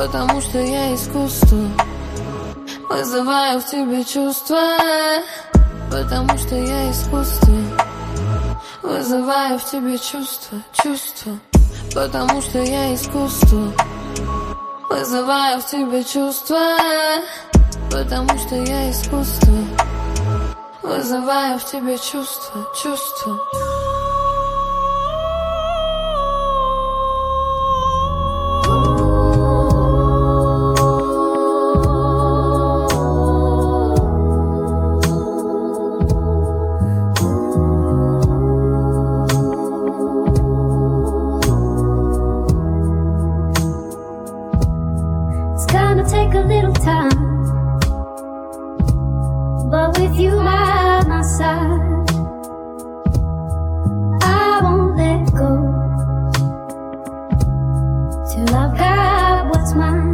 потому что я искусство. Вызываю в тебе чувства, потому что я искусство. Вызываю в тебе чувства, чувства, потому что я искусство. Вызываю в тебе чувства, потому что я искусство. Вызываю в тебе чувства, чувства. Take a little time, but with you by my side, I won't let go till I've got what's mine.